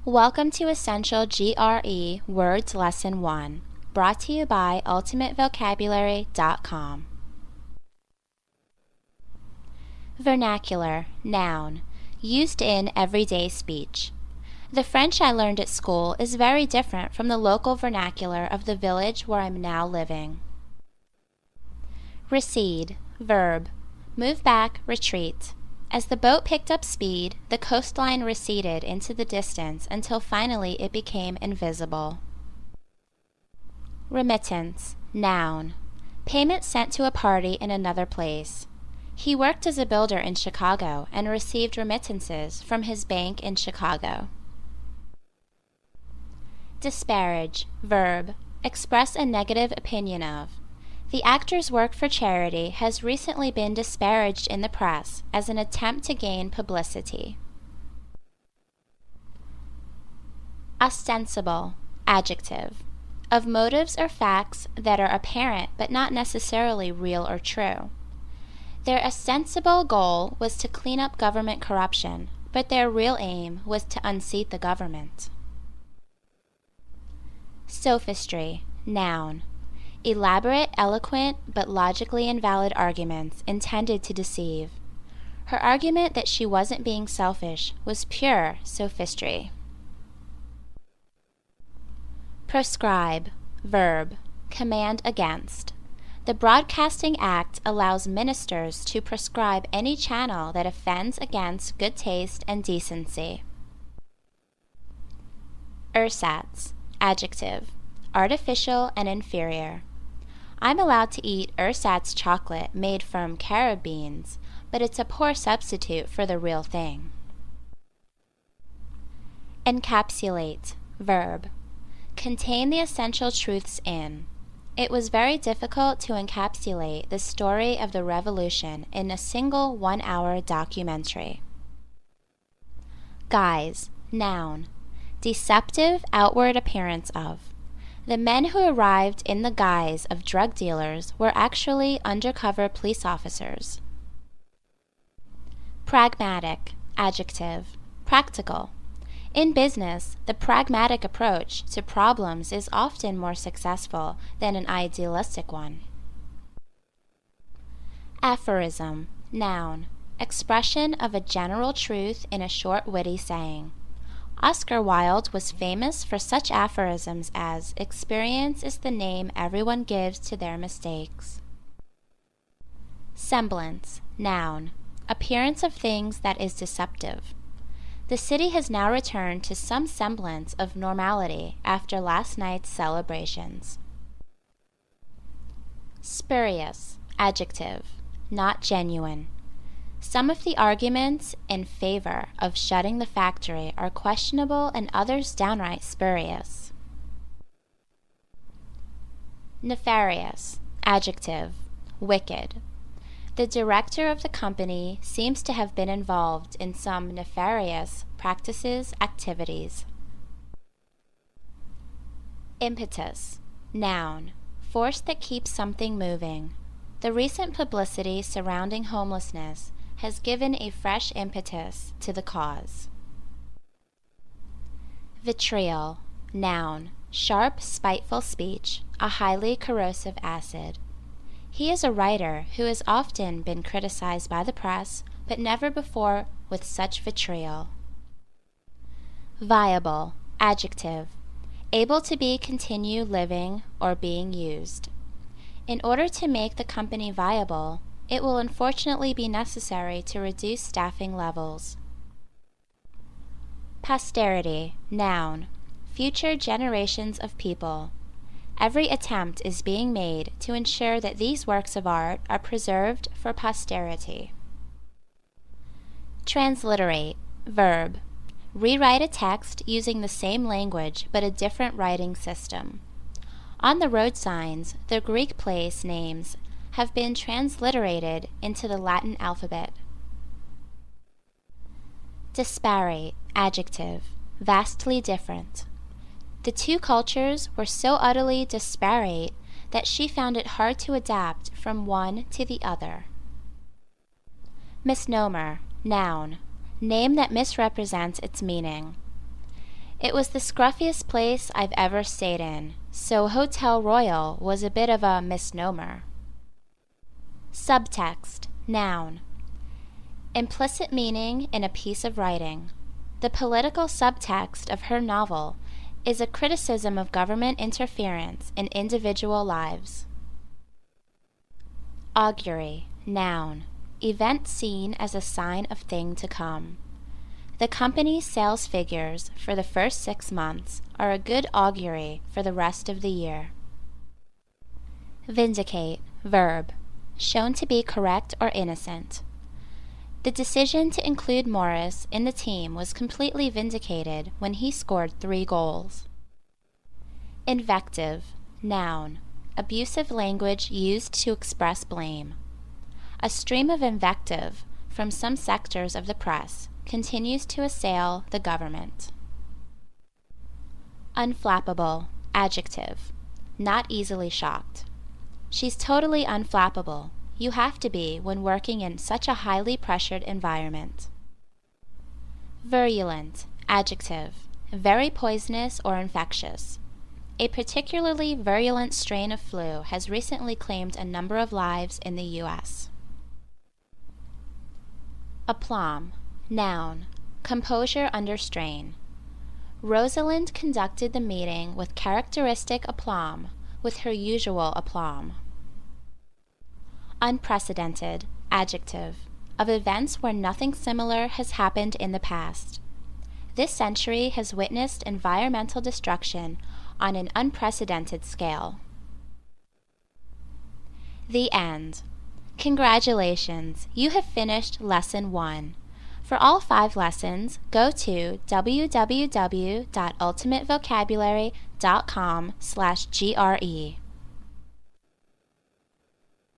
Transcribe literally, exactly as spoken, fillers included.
Welcome to Essential G R E Words Lesson one, brought to you by ultimate vocabulary dot com. Vernacular, noun, used in everyday speech. The French I learned at school is very different from the local vernacular of the village where I'm now living. Recede, verb, move back, retreat. As the boat picked up speed, the coastline receded into the distance until finally it became invisible. Remittance, noun, payment sent to a party in another place. He worked as a builder in Chicago and received remittances from his bank in Chicago. Disparage, verb, express a negative opinion of. The actor's work for charity has recently been disparaged in the press as an attempt to gain publicity. Ostensible, adjective, of motives or facts that are apparent but not necessarily real or true. Their ostensible goal was to clean up government corruption, but their real aim was to unseat the government. Sophistry, noun, elaborate, eloquent, but logically invalid arguments intended to deceive. Her argument that she wasn't being selfish was pure sophistry. Proscribe, verb, command against. The Broadcasting Act allows ministers to proscribe any channel that offends against good taste and decency. Ersatz, adjective, artificial and inferior. I'm allowed to eat ersatz chocolate made from carob beans, but it's a poor substitute for the real thing. Encapsulate, verb, contain the essential truths in. It was very difficult to encapsulate the story of the revolution in a single one-hour documentary. Guise, noun, deceptive outward appearance of. The men who arrived in the guise of drug dealers were actually undercover police officers. Pragmatic, adjective, practical. In business, the pragmatic approach to problems is often more successful than an idealistic one. Aphorism, noun, expression of a general truth in a short, witty saying. Oscar Wilde was famous for such aphorisms as, "Experience is the name everyone gives to their mistakes." Semblance, noun, appearance of things that is deceptive. The city has now returned to some semblance of normality after last night's celebrations. Spurious, adjective, not genuine. Some of the arguments in favor of shutting the factory are questionable and others downright spurious. Nefarious, adjective, wicked. The director of the company seems to have been involved in some nefarious practices, activities. Impetus, noun, force that keeps something moving. The recent publicity surrounding homelessness has given a fresh impetus to the cause. Vitriol, noun, sharp, spiteful speech, a highly corrosive acid. He is a writer who has often been criticized by the press, but never before with such vitriol. Viable, adjective, able to be continue living or being used. In order to make the company viable, it will unfortunately be necessary to reduce staffing levels. Posterity, noun, future generations of people. Every attempt is being made to ensure that these works of art are preserved for posterity. Transliterate, verb, rewrite a text using the same language but a different writing system. On the road signs, the Greek place names have been transliterated into the Latin alphabet. Disparate, adjective, vastly different. The two cultures were so utterly disparate that she found it hard to adapt from one to the other. Misnomer, noun, name that misrepresents its meaning. It was the scruffiest place I've ever stayed in, so Hotel Royal was a bit of a misnomer. Subtext, noun. Implicit meaning in a piece of writing. The political subtext of her novel is a criticism of government interference in individual lives. Augury, noun. Event seen as a sign of thing to come. The company's sales figures for the first six months are a good augury for the rest of the year. Vindicate, verb. Shown to be correct or innocent. The decision to include Morris in the team was completely vindicated when he scored three goals. Invective, noun. Abusive language used to express blame. A stream of invective from some sectors of the press continues to assail the government. Unflappable, adjective. Not easily shocked. She's totally unflappable. You have to be when working in such a highly pressured environment. Virulent, adjective. Very poisonous or infectious. A particularly virulent strain of flu has recently claimed a number of lives in the U S Aplomb, noun. Composure under strain. Rosalind conducted the meeting with characteristic aplomb, with her usual aplomb. Unprecedented, adjective. Of events where nothing similar has happened in the past. This century has witnessed environmental destruction on an unprecedented scale. The end. Congratulations, you have finished Lesson one. For all five lessons, go to w w w dot ultimate vocabulary dot com slash G R E.